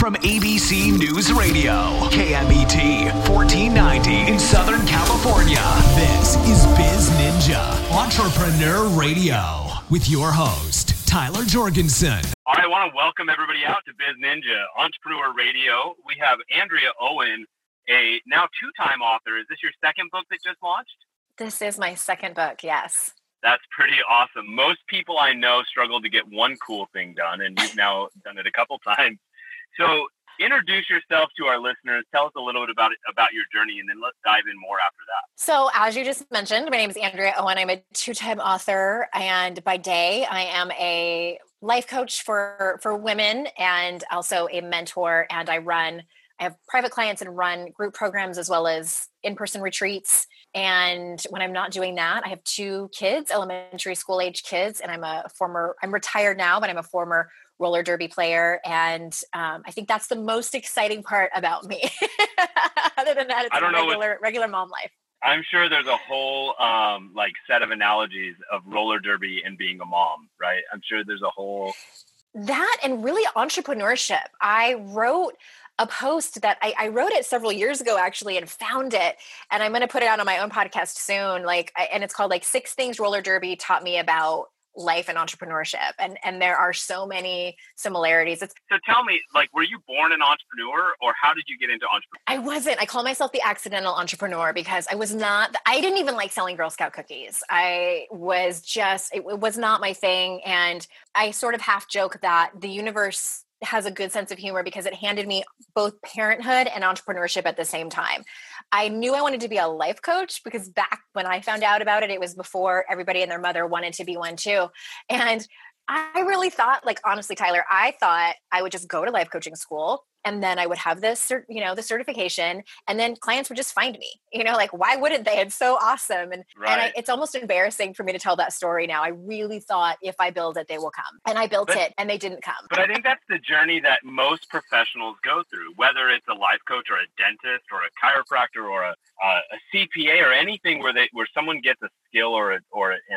from ABC News Radio, KMET 1490 in Southern California. This is Biz Ninja Entrepreneur Radio with your host, Tyler Jorgensen. All right, I want to welcome everybody out to Biz Ninja Entrepreneur Radio. We have Andrea Owen, a now two-time author. Is this your second book that just launched? This is my second book, yes. That's pretty awesome. Most people I know struggle to get one cool thing done, and you've now done it a couple times. So introduce yourself to our listeners. Tell us a little bit about your journey, and then let's dive in more after that. So as you just mentioned, my name is Andrea Owen. I'm a two-time author, and by day, I am a life coach for women and also a mentor, and I have private clients and run group programs as well as in-person retreats. And when I'm not doing that, I have two kids, elementary school age kids, and I'm retired now, but I'm a former roller derby player. And I think that's the most exciting part about me. Other than that, it's regular mom life. I'm sure there's a whole set of analogies of roller derby and being a mom, right? I'm sure there's a whole... That and really entrepreneurship. I wrote a post that I wrote it several years ago, actually, and found it. And I'm going to put it out on my own podcast soon. And it's called 6 Things Roller Derby Taught Me About Life and Entrepreneurship. And there are so many similarities. So tell me, were you born an entrepreneur, or how did you get into entrepreneurship? I wasn't. I call myself the accidental entrepreneur because I didn't even like selling Girl Scout cookies. It was not my thing. And I sort of half joke that the universe has a good sense of humor because it handed me both parenthood and entrepreneurship at the same time. I knew I wanted to be a life coach because back when I found out about it, it was before everybody and their mother wanted to be one too. And I really thought, honestly, Tyler, I thought I would just go to life coaching school and then I would have this, the certification, and then clients would just find me, why wouldn't they? It's so awesome. And, right. It's almost embarrassing for me to tell that story now. I really thought if I build it, they will come. And I built it and they didn't come. But I think that's the journey that most professionals go through, whether it's a life coach or a dentist or a chiropractor or a CPA or anything where someone gets a skill or a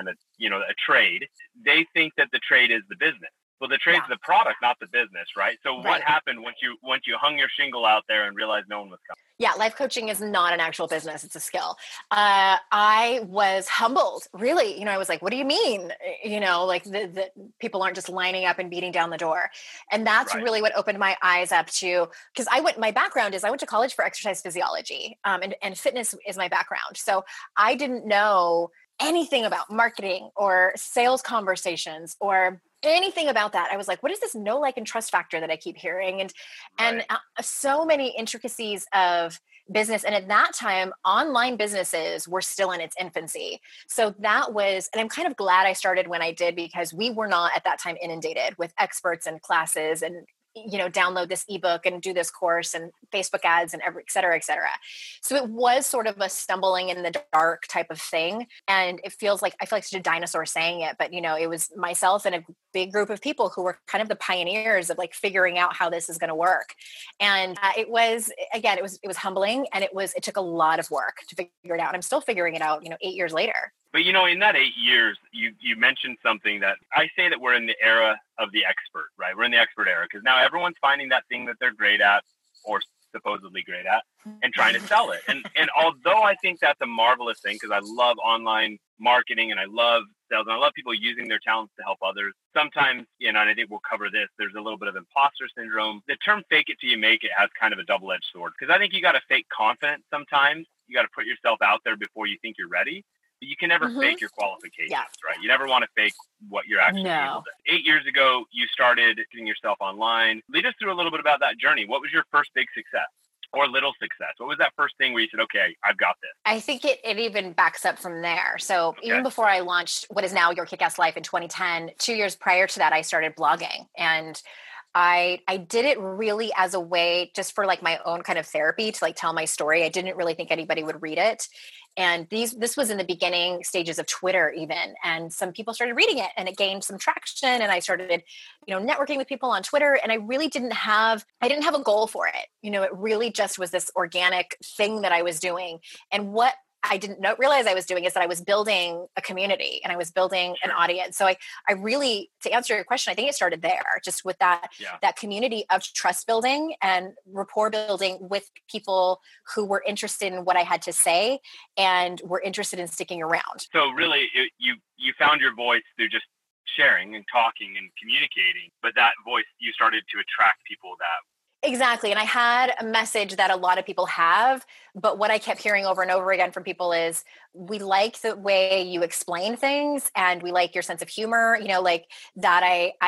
trade. They think that the trade is the business. Well, the trade's the product, not the business, right? So what happened once you hung your shingle out there and realized no one was coming? Yeah, life coaching is not an actual business. It's a skill. I was humbled, really. I was like, what do you mean? The people aren't just lining up and beating down the door. And that's really what opened my eyes up to, because my background is I went to college for exercise physiology, and fitness is my background. So I didn't know anything about marketing or sales conversations or anything about that. I was like, what is this know, like, and trust factor that I keep hearing? And so many intricacies of business. And at that time, online businesses were still in its infancy. So that was, and I'm kind of glad I started when I did, because we were not at that time inundated with experts and classes and download this ebook and do this course and Facebook ads and et cetera, et cetera. So it was sort of a stumbling in the dark type of thing. And I feel like such a dinosaur saying it, but it was myself and a big group of people who were kind of the pioneers of figuring out how this is going to work. And it was humbling, and it took a lot of work to figure it out. I'm still figuring it out, 8 years later. But, in that 8 years, you mentioned something that I say that we're in the era of the expert, right? We're in the expert era because now everyone's finding that thing that they're great at or supposedly great at and trying to sell it. And although I think that's a marvelous thing because I love online marketing and I love sales and I love people using their talents to help others, sometimes, and I think we'll cover this, there's a little bit of imposter syndrome. The term fake it till you make it has kind of a double-edged sword because I think you got to fake confidence sometimes. You got to put yourself out there before you think you're ready. But you can never fake your qualifications, right? You never want to fake what you're actually able to. 8 years ago, you started getting yourself online. Lead us through a little bit about that journey. What was your first big success or little success? What was that first thing where you said, okay, I've got this? I think it even backs up from there. So even before I launched what is now Your Kick-Ass Life in 2010, 2 years prior to that, I started blogging. And I did it really as a way just for my own kind of therapy to tell my story. I didn't really think anybody would read it. And this was in the beginning stages of Twitter even. And some people started reading it and it gained some traction. And I started, networking with people on Twitter. And I really didn't have a goal for it. It really just was this organic thing that I was doing. And what I didn't realize I was doing is that I was building a community and I was building an audience. So I really, to answer your question, I think it started there, just with that community of trust building and rapport building with people who were interested in what I had to say and were interested in sticking around. So really, you found your voice through just sharing and talking and communicating, but that voice, you started to attract people that. Exactly. And I had a message that a lot of people have, but what I kept hearing over and over again from people is, we like the way you explain things and we like your sense of humor, like that.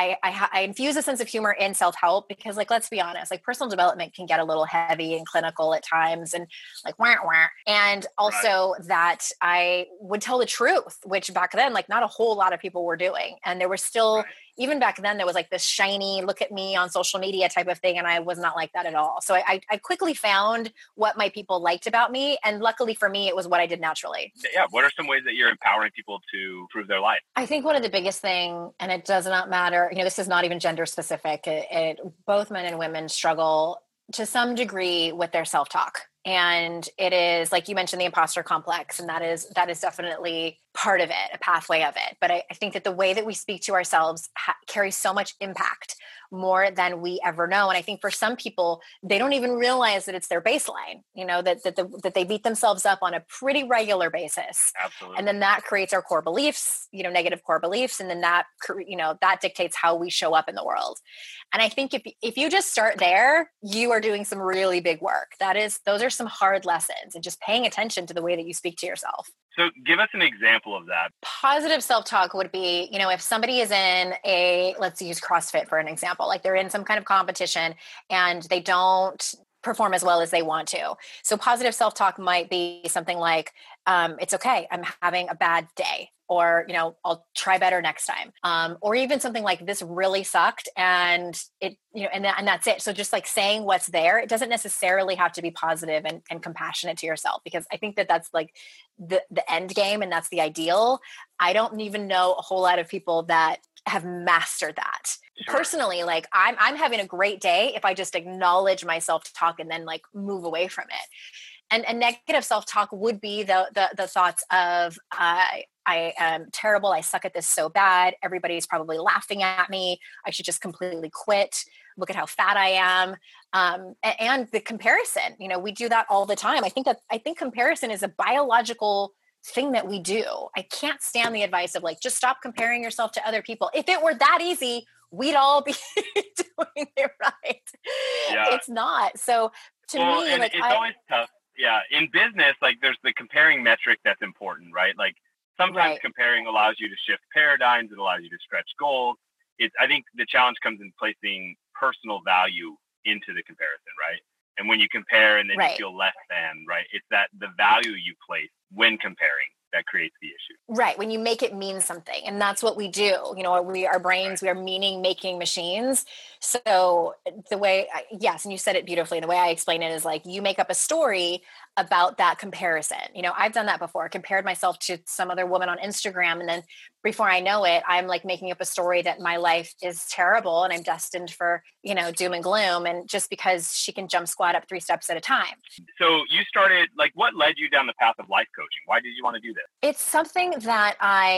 I infuse a sense of humor in self-help because, like, let's be honest, like personal development can get a little heavy and clinical at times and like, wah, wah. And also that I would tell the truth, which back then, like not a whole lot of people were doing. And there was still, even back then, there was like this shiny, look at me on social media type of thing. And I was not like that at all. So I quickly found what my people liked about me. And luckily for me, it was what I did naturally. Yeah. What are some ways that you're empowering people to improve their life? I think one of the biggest thing, and it does not matter, this is not even gender specific. Both men and women struggle to some degree with their self-talk. And it is, like you mentioned, the imposter complex. And that is definitely part of it, a pathway of it. But I think that the way that we speak to ourselves carries so much impact, more than we ever know. And I think for some people, they don't even realize that it's their baseline, that they beat themselves up on a pretty regular basis. Absolutely. And then that creates our core beliefs, negative core beliefs. And then that dictates how we show up in the world. And I think if you just start there, you are doing some really big work. Those are some hard lessons, and just paying attention to the way that you speak to yourself. So give us an example of that. Positive self-talk would be, if somebody is in let's use CrossFit for an example, like they're in some kind of competition and they don't perform as well as they want to. So positive self-talk might be something like, it's okay, I'm having a bad day, or, I'll try better next time. Or even something like, this really sucked and it, and that's it. So just like saying what's there, it doesn't necessarily have to be positive and compassionate to yourself, because I think that that's like the end game and that's the ideal. I don't even know a whole lot of people that have mastered that. Sure. Personally, like I'm having a great day if I just acknowledge my self-talk and then like move away from it. And negative self-talk would be the thoughts of, I am terrible. I suck at this so bad. Everybody's probably laughing at me. I should just completely quit. Look at how fat I am. And the comparison, we do that all the time. I think comparison is a biological thing that we do. I can't stand the advice of like, just stop comparing yourself to other people. If it were that easy, we'd all be doing it right. Yeah. It's not. So to me, like, it's always tough. Yeah. In business, like there's the comparing metric that's important, right? Like sometimes comparing allows you to shift paradigms. It allows you to stretch goals. I think the challenge comes in placing personal value into the comparison, right? And when you compare and then you feel less than, right? It's that the value you place when comparing that creates the issue. Right. When you make it mean something. And that's what we do. Our brains, we are meaning making machines. So the way, yes, and you said it beautifully. The way I explain it is like, you make up a story about that comparison. I've done that before, compared myself to some other woman on Instagram. And then before I know it, I'm like making up a story that my life is terrible and I'm destined for, doom and gloom. And just because she can jump squat up 3 steps at a time. So you started, like, what led you down the path of life coaching? Why did you want to do this? It's something that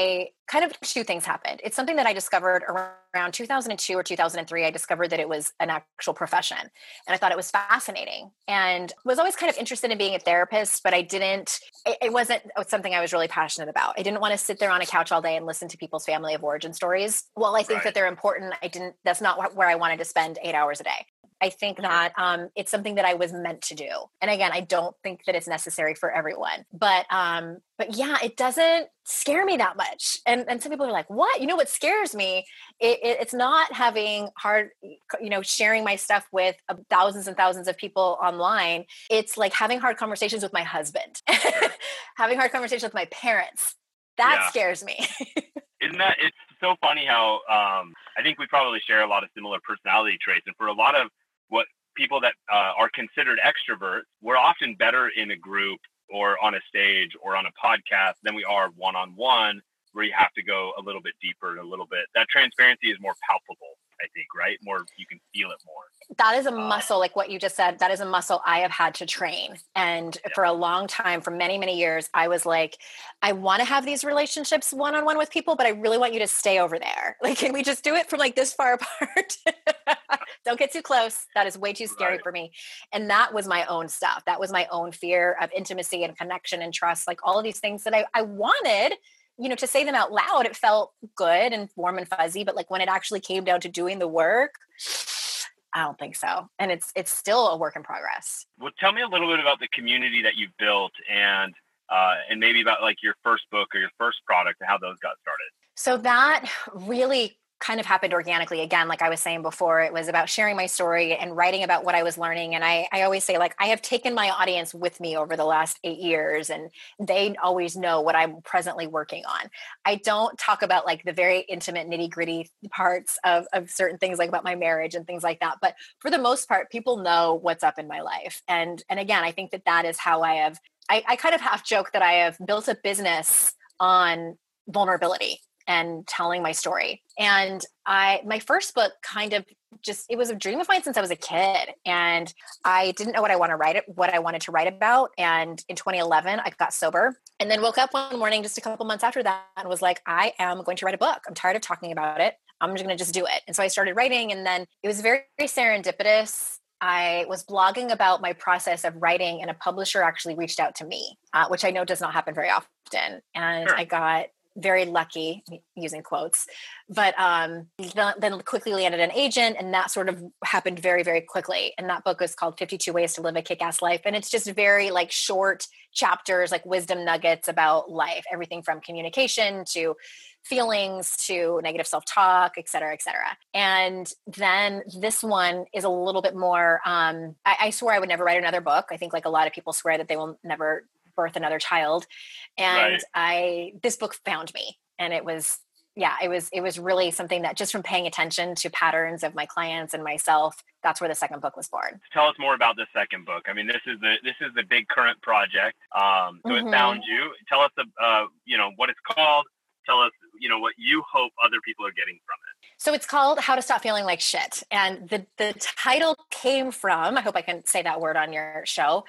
two things happened. It's something that I discovered around 2002 or 2003. I discovered that it was an actual profession and I thought it was fascinating and was always kind of interested in being a therapist, but it wasn't something I was really passionate about. I didn't want to sit there on a couch all day and listen to people's family of origin stories. While I think that they're important, that's not where I wanted to spend 8 hours a day. I think that it's something that I was meant to do. And again, I don't think that it's necessary for everyone, but yeah, it doesn't scare me that much. And some people are like, what? What scares me? It's not having hard, sharing my stuff with thousands and thousands of people online. It's like having hard conversations with my husband, having hard conversations with my parents. That scares me. Isn't that, it's so funny how I think we probably share a lot of similar personality traits. And for a lot of what people that are considered extroverts, we're often better in a group or on a stage or on a podcast than we are one-on-one, where you have to go a little bit deeper and that transparency is more palpable. I think, right? More, you can feel it more. That is a muscle, like what you just said, that is a muscle I have had to train. And for a long time, for many, many years, I was like, I want to have these relationships one-on-one with people, but I really want you to stay over there. Like, can we just do it from like this far apart? Don't get too close. That is way too scary for me. And that was my own stuff. That was my own fear of intimacy and connection and trust, like all of these things that I wanted, to say them out loud. It felt good and warm and fuzzy, but like when it actually came down to doing the work, I don't think so. And it's still a work in progress. Well, tell me a little bit about the community that you've built and maybe about like your first book or your first product and how those got started. So that really kind of happened organically. Again, like I was saying before, it was about sharing my story and writing about what I was learning. And I always say, like, I have taken my audience with me over the last 8 years, and they always know what I'm presently working on. I don't talk about like the very intimate nitty gritty parts of certain things, like about my marriage and things like that. But for the most part, people know what's up in my life. And again, I think that is how I kind of half joke that I have built a business on vulnerability and telling my story. And my first book kind of it was a dream of mine since I was a kid. And I didn't know what I wanted to write about. And in 2011, I got sober and then woke up one morning just a couple months after that and was like, I am going to write a book. I'm tired of talking about it. I'm just going to just do it. And so I started writing, and then it was very, very serendipitous. I was blogging about my process of writing, and a publisher actually reached out to me, which I know does not happen very often. And I got very lucky, using quotes, but then quickly landed an agent, and that sort of happened very, very quickly. And that book is called 52 Ways to Live a Kick-Ass Life. And it's just very like short chapters, like wisdom nuggets about life, everything from communication to feelings to negative self-talk, et cetera, et cetera. And then this one is a little bit more, I swore I would never write another book. I think like a lot of people swear that they will never birth another child. And this book found me. And it was really something that just from paying attention to patterns of my clients and myself, that's where the second book was born. Tell us more about the second book. I mean, this is the big current project. So it found you. Tell us, what it's called. Tell us, what you hope other people are getting from it. So it's called How to Stop Feeling Like Shit. And the title came from, I hope I can say that word on your show.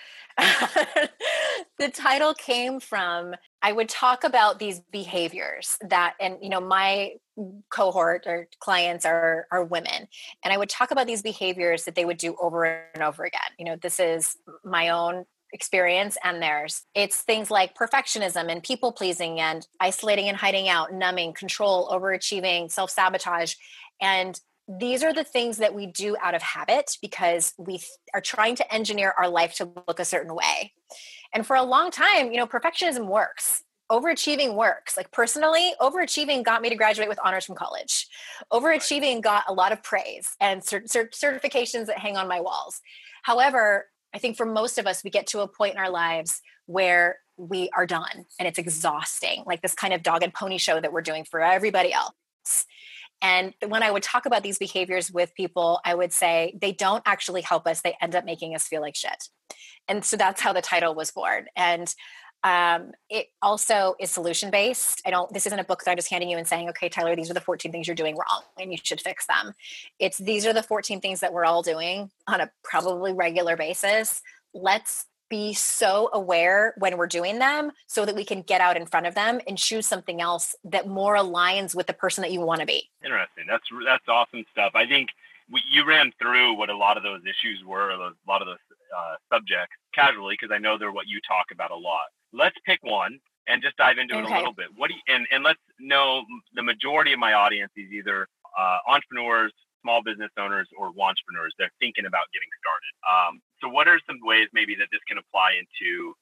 The title came from, I would talk about these behaviors that, and, my cohort or clients are women. And I would talk about these behaviors that they would do over and over again. This is my own experience and theirs. It's things like perfectionism and people pleasing and isolating and hiding out, numbing, control, overachieving, self-sabotage. And these are the things that we do out of habit because we are trying to engineer our life to look a certain way. And for a long time, perfectionism works. Overachieving works. Like personally, overachieving got me to graduate with honors from college. Overachieving got a lot of praise and certifications that hang on my walls. However, I think for most of us, we get to a point in our lives where we are done and it's exhausting, like this kind of dog and pony show that we're doing for everybody else. And when I would talk about these behaviors with people, I would say they don't actually help us. They end up making us feel like shit. And so that's how the title was born. And it also is solution-based. This isn't a book that I'm just handing you and saying, okay, Tyler, these are the 14 things you're doing wrong and you should fix them. These are the 14 things that we're all doing on a probably regular basis. Let's be so aware when we're doing them so that we can get out in front of them and choose something else that more aligns with the person that you want to be. Interesting. That's awesome stuff. I think you ran through what a lot of those issues were, a lot of those subjects casually, because I know they're what you talk about a lot. Let's pick one and just dive into it a little bit. And let's know the majority of my audience is either entrepreneurs, small business owners, or entrepreneurs. They're thinking about getting started. So what are some ways maybe that this can apply into,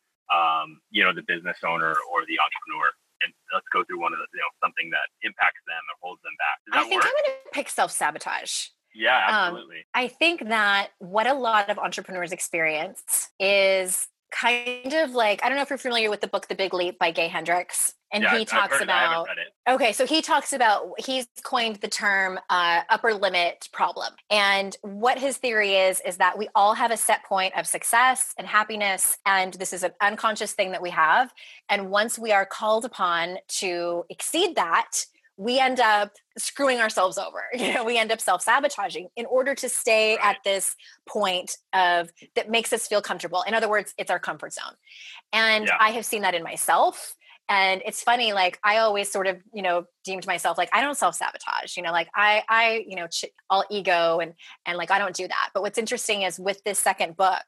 the business owner or the entrepreneur? And let's go through one of the, something that impacts them or holds them back. Does that I think work? I'm going to pick self-sabotage. Yeah, absolutely. I think that what a lot of entrepreneurs experience is kind of like, I don't know if you're familiar with the book, The Big Leap by Gay Hendricks. And he talks about, I haven't read it. Okay. So he talks about, he's coined the term upper limit problem. And what his theory is that we all have a set point of success and happiness. And this is an unconscious thing that we have. And once we are called upon to exceed that, we end up screwing ourselves over. We end up self-sabotaging in order to stay at this point that makes us feel comfortable. In other words, it's our comfort zone. And I have seen that in myself. And it's funny, like I always sort of, deemed myself like, I don't self-sabotage, like all ego and like, I don't do that. But what's interesting is with this second book,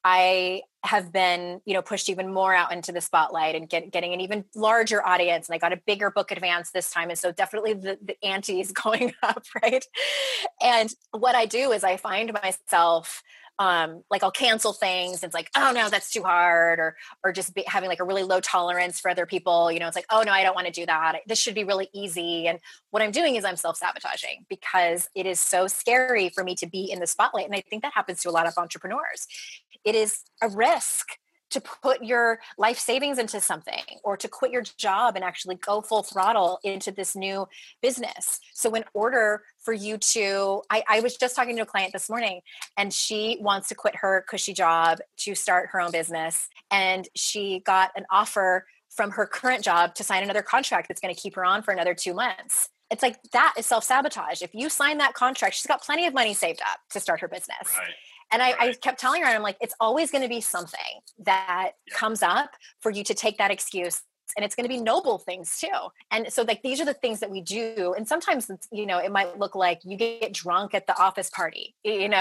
I have been, pushed even more out into the spotlight and getting an even larger audience. And I got a bigger book advance this time. And so definitely the ante is going up, right? And what I do is I find myself, like I'll cancel things. It's like, oh no, that's too hard. Or just having like a really low tolerance for other people. It's like, oh no, I don't want to do that. This should be really easy. And what I'm doing is I'm self-sabotaging because it is so scary for me to be in the spotlight. And I think that happens to a lot of entrepreneurs. It is a risk to put your life savings into something or to quit your job and actually go full throttle into this new business. So in order for you to, I was just talking to a client this morning and she wants to quit her cushy job to start her own business. And she got an offer from her current job to sign another contract that's going to keep her on for another 2 months. It's like, that is self-sabotage. If you sign that contract, she's got plenty of money saved up to start her business. Right. And I kept telling her, I'm like, it's always going to be something that comes up for you to take that excuse. And it's going to be noble things too. And so like, these are the things that we do. And sometimes, it might look like you get drunk at the office party, and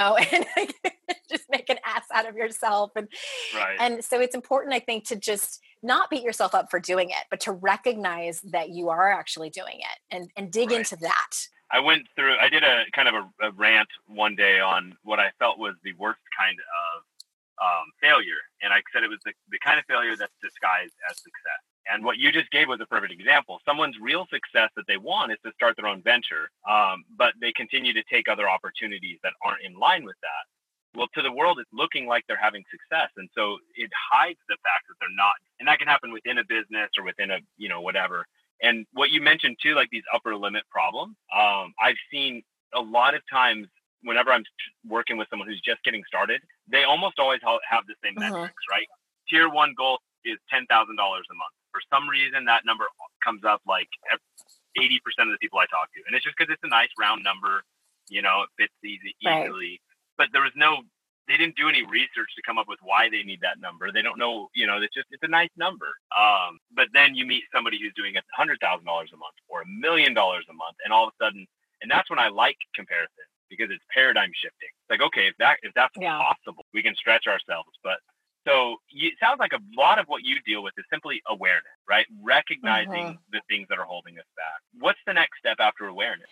just make an ass out of yourself. And so it's important, I think, to just not beat yourself up for doing it, but to recognize that you are actually doing it and dig into that. I did a kind of a rant one day on what I felt was the worst kind of failure. And I said it was the kind of failure that's disguised as success. And what you just gave was a perfect example. Someone's real success that they want is to start their own venture, but they continue to take other opportunities that aren't in line with that. Well, to the world, it's looking like they're having success. And so it hides the fact that they're not. And that can happen within a business or within a, whatever. And what you mentioned too, like these upper limit problems, I've seen a lot of times whenever I'm working with someone who's just getting started, they almost always have the same metrics, right? Tier 1 goal is $10,000 a month. For some reason, that number comes up like 80% of the people I talk to. And it's just because it's a nice round number, it fits easily. Right. But they didn't do any research to come up with why they need that number. They don't know, it's a nice number. But then you meet somebody who's doing $100,000 a month or $1 million a month. And all of a sudden, and that's when I like comparison because it's paradigm shifting. It's like, okay, if that's possible, we can stretch ourselves. But so it sounds like a lot of what you deal with is simply awareness, right? Recognizing the things that are holding us back. What's the next step after awareness?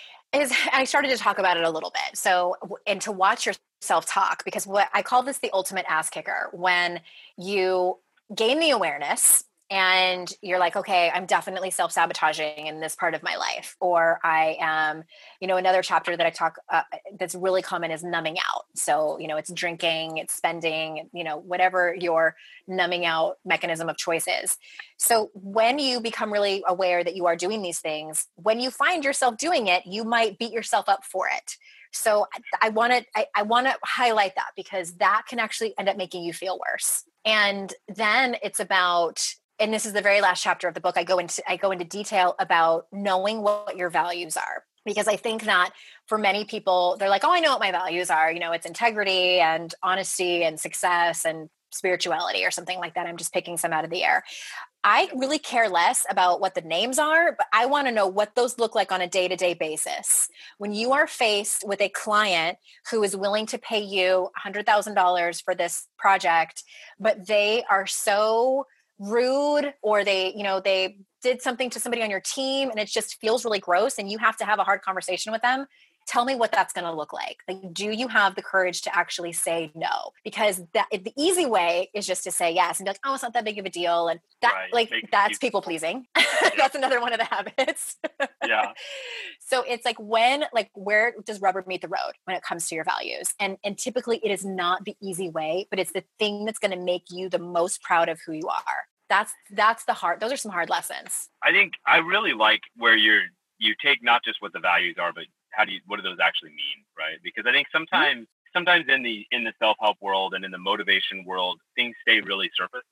I started to talk about it a little bit. So, and to watch yourself talk, because what I call this the ultimate ass kicker, when you gain the awareness and you're like, okay, I'm definitely self-sabotaging in this part of my life. Or I am, another chapter that I talk, that's really common is numbing out. So, it's drinking, it's spending, whatever your numbing out mechanism of choice is. So when you become really aware that you are doing these things, when you find yourself doing it, you might beat yourself up for it. So I want to highlight that because that can actually end up making you feel worse. And then it's about, and this is the very last chapter of the book, I go into detail about knowing what your values are. Because I think that for many people, they're like, oh, I know what my values are. It's integrity and honesty and success and spirituality or something like that. I'm just picking some out of the air. I really care less about what the names are, but I want to know what those look like on a day-to-day basis. When you are faced with a client who is willing to pay you $100,000 for this project, but they are so rude or they did something to somebody on your team and it just feels really gross and you have to have a hard conversation with them, tell me what that's going to look like. Like, do you have the courage to actually say no? Because the easy way is just to say yes and be like, oh, it's not that big of a deal. And that that's people pleasing. Yeah. That's another one of the habits. Yeah. So it's like where does rubber meet the road when it comes to your values? And typically it is not the easy way, but it's the thing that's going to make you the most proud of who you are. That's the hard, those are some hard lessons. I think I really like where you take not just what the values are, but what do those actually mean, right? Because I think sometimes in the self-help world and in the motivation world, things stay really surface level.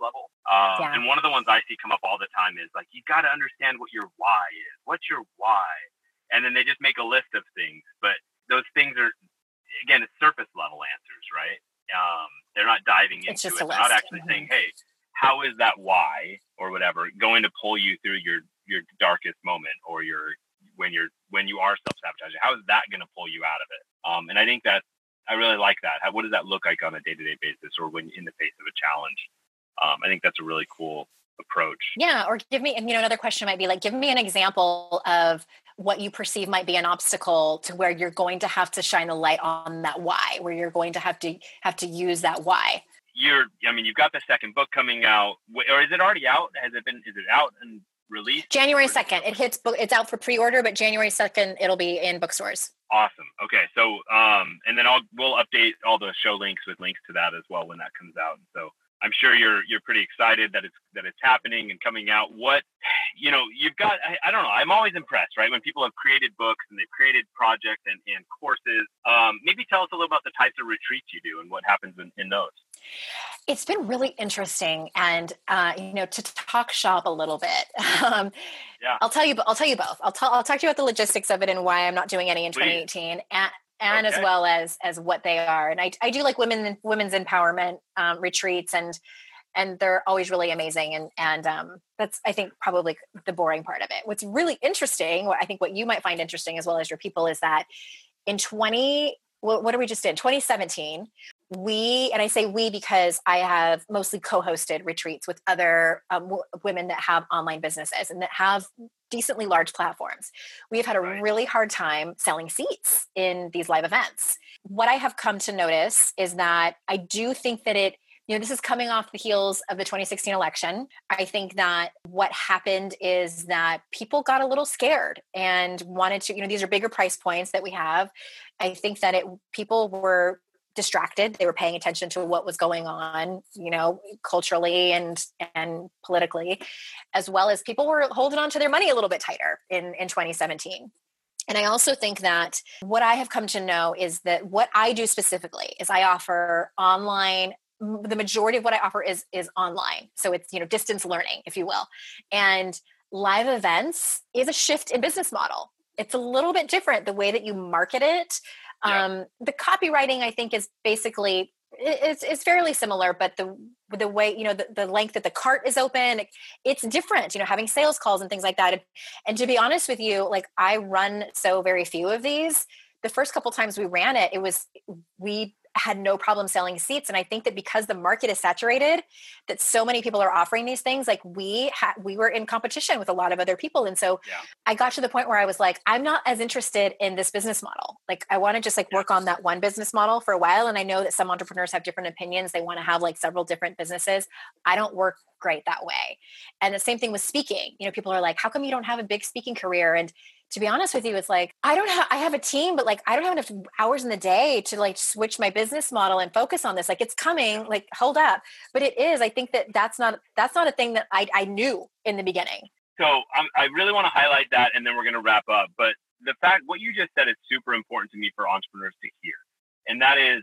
And one of the ones I see come up all the time is like, you got to understand what your why is. What's your why? And then they just make a list of things, but those things are, again, it's surface level answers, right? They're not diving into it. They're not actually saying, hey, how is that why or whatever going to pull you through your darkest moment or when you are self-sabotaging? How is that going to pull you out of it? And I think that I really like that. What does that look like on a day-to-day basis or when in the face of a challenge? I think that's a really cool approach. Yeah. Or give me, and another question might be like, give me an example of what you perceive might be an obstacle to where you're going to have to shine the light on that why, where you're going to have to use that why. You've got the second book coming out, or is it already out? Is it out and released? January 2nd. It's out for pre-order, but January 2nd, it'll be in bookstores. Awesome. Okay. So, and then we'll update all the show links with links to that as well when that comes out. So I'm sure you're pretty excited that it's happening and coming out. What, you've got, I don't know. I'm always impressed, right? When people have created books and they've created projects and courses, maybe tell us a little about the types of retreats you do and what happens in those. It's been really interesting, and to talk shop a little bit. I'll tell you both. I'll talk to you about the logistics of it and why I'm not doing any in 2018, and as well as what they are. And I do like women's empowerment retreats, and they're always really amazing. And that's, I think, probably the boring part of it. What's really interesting, I think what you might find interesting as well as your people, is that in 2017, and I say we because I have mostly co-hosted retreats with other women that have online businesses and that have decently large platforms. We have had a really hard time selling seats in these live events. What I have come to notice is that I do think that this is coming off the heels of the 2016 election. I think that what happened is that people got a little scared and wanted to, these are bigger price points that we have. I think that people were distracted. They were paying attention to what was going on, culturally and politically, as well as people were holding on to their money a little bit tighter in 2017. And I also think that what I have come to know is that what I do specifically is I offer online. The majority of what I offer is online. So it's, distance learning, if you will. And live events is a shift in business model. It's a little bit different, the way that you market it. The copywriting, I think, is basically, it's fairly similar, but the way, the length that the cart is open, it's different, having sales calls and things like that. And to be honest with you, like, I run so very few of these. The first couple times we ran it, we had no problem selling seats. And I think that because the market is saturated, that so many people are offering these things, like we were in competition with a lot of other people. And so I got to the point where I was like, I'm not as interested in this business model. Like, I want to just work on that one business model for a while. And I know that some entrepreneurs have different opinions. They want to have several different businesses. I don't work great that way. And the same thing with speaking. People are like, how come you don't have a big speaking career? And to be honest with you, it's like, I have a team, but I don't have enough hours in the day to switch my business model and focus on this. It's coming, hold up. But it is, I think that's not a thing that I knew in the beginning. So I really want to highlight that, and then we're going to wrap up. But what you just said is super important to me for entrepreneurs to hear. And that is,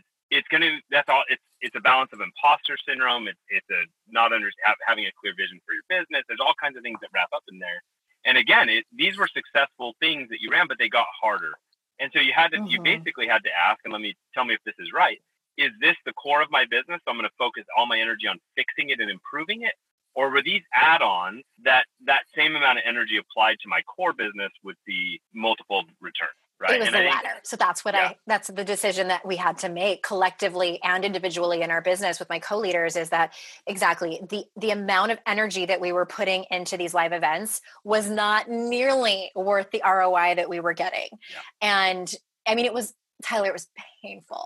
it's a balance of imposter syndrome. It's a having a clear vision for your business. There's all kinds of things that wrap up in there. And again, these were successful things that you ran, but they got harder. And so you basically had to ask, and tell me if this is right. Is this the core of my business? So I'm going to focus all my energy on fixing it and improving it. Or were these add-ons that same amount of energy applied to my core business would be multiple returns? Right. It was the latter. So that's that's the decision that we had to make collectively and individually in our business with my co-leaders, is that exactly the amount of energy that we were putting into these live events was not nearly worth the ROI that we were getting. Yeah. And I mean, it was painful.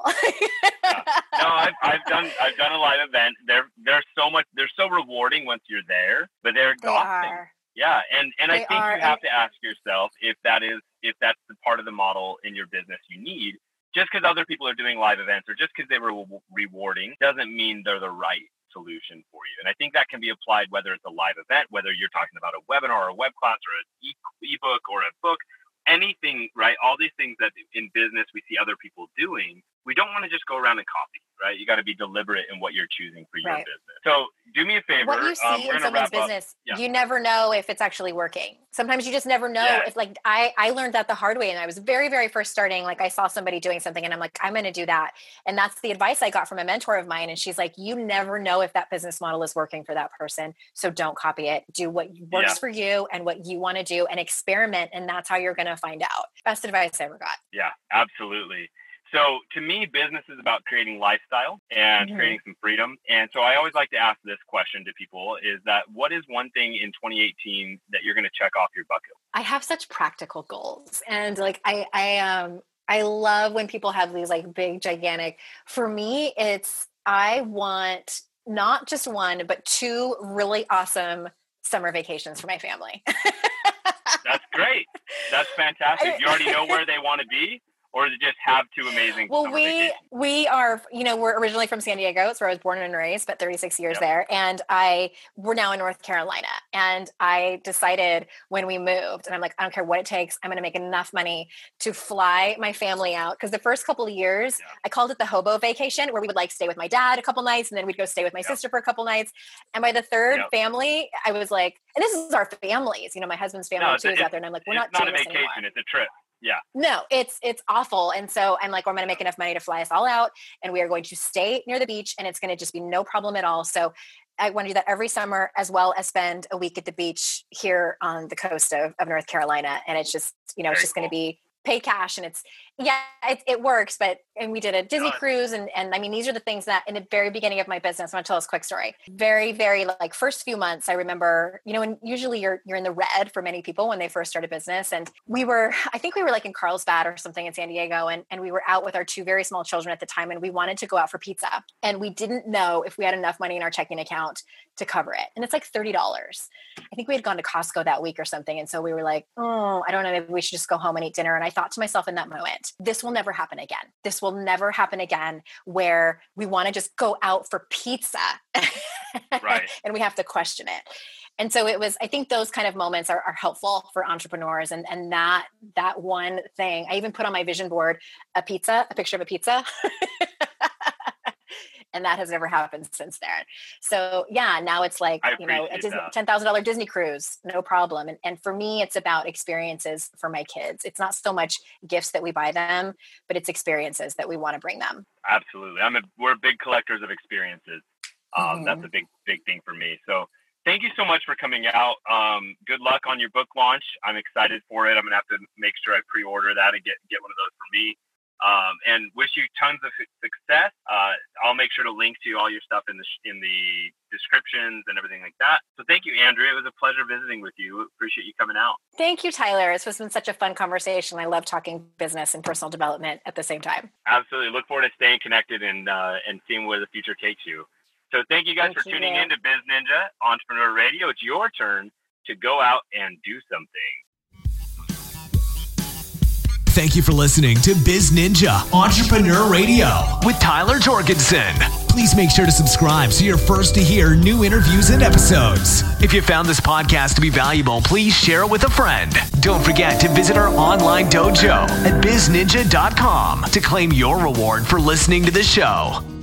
No, I've done a live event. They're so rewarding once you're there, but they're exhausting. Yeah. And I think you have to ask yourself if that's the part of the model in your business you need. Just because other people are doing live events or just because they were rewarding doesn't mean they're the right solution for you. And I think that can be applied whether it's a live event, whether you're talking about a webinar or a web class or an ebook or a book, anything, right? All these things that in business we see other people doing. We don't want to just go around and copy, right? You got to be deliberate in what you're choosing for your business. So do me a favor. What you see in someone's business, you never know if it's actually working. Sometimes you just never know. If like I learned that the hard way, and I was very, very first starting. Like I saw somebody doing something and I'm like, I'm going to do that. And that's the advice I got from a mentor of mine. And she's like, you never know if that business model is working for that person. So don't copy it. Do what works for you and what you want to do and experiment. And that's how you're going to find out. Best advice I ever got. Yeah, absolutely. So to me, business is about creating lifestyle and creating some freedom. And so I always like to ask this question to people is that what is one thing in 2018 that you're going to check off your bucket? I have such practical goals. And like, I love when people have these like big, gigantic, for me, I want not just one, but 2 really awesome summer vacations for my family. That's great. That's fantastic. You already know where they want to be? Or does it just have 2 amazing? Well, we are, we're originally from San Diego. It's where I was born and raised, but 36 years there. And we're now in North Carolina. And I decided when we moved, and I'm like, I don't care what it takes. I'm going to make enough money to fly my family out. Because the first couple of years, I called it the hobo vacation, where we would like stay with my dad a couple nights, and then we'd go stay with my sister for a couple nights. And by the third family, I was like, and this is our families, my husband's family too is out there. And I'm like, we're not doing this anymore. It's not a vacation, it's a trip. Yeah. No, it's awful. And so I'm like, I'm going to make enough money to fly us all out, and we are going to stay near the beach, and it's going to just be no problem at all. So I want to do that every summer, as well as spend a week at the beach here on the coast of North Carolina. And it's just, it's just going to be paid cash, and it works. And we did a Disney cruise. And I mean, these are the things that in the very beginning of my business, I'm going to tell this quick story. Very, very like first few months, I remember, and usually you're in the red for many people when they first start a business. And I think we were like in Carlsbad or something in San Diego. And we were out with our 2 very small children at the time. And we wanted to go out for pizza. And we didn't know if we had enough money in our checking account to cover it. And it's like $30. I think we had gone to Costco that week or something. And so we were like, I don't know, maybe we should just go home and eat dinner. And I thought to myself in that moment, this will never happen again. This will never happen again, where we want to just go out for pizza and we have to question it. And so I think those kind of moments are helpful for entrepreneurs. And that one thing, I even put on my vision board, a picture of a pizza. And that has never happened since then. So now it's like, a $10,000 Disney cruise, no problem. And for me, it's about experiences for my kids. It's not so much gifts that we buy them, but it's experiences that we want to bring them. Absolutely. We're big collectors of experiences. That's a big thing for me. So thank you so much for coming out. Good luck on your book launch. I'm excited for it. I'm going to have to make sure I pre-order that and get one of those for me. And wish you tons of success. I'll make sure to link to all your stuff in the descriptions and everything like that. So thank you, Andrea. It was a pleasure visiting with you. Appreciate you coming out. Thank you, Tyler. This has been such a fun conversation. I love talking business and personal development at the same time. Absolutely. Look forward to staying connected and seeing where the future takes you. So thank you guys for tuning in to Biz Ninja Entrepreneur Radio. It's your turn to go out and do something. Thank you for listening to Biz Ninja Entrepreneur Radio with Tyler Jorgensen. Please make sure to subscribe so you're first to hear new interviews and episodes. If you found this podcast to be valuable, please share it with a friend. Don't forget to visit our online dojo at bizninja.com to claim your reward for listening to the show.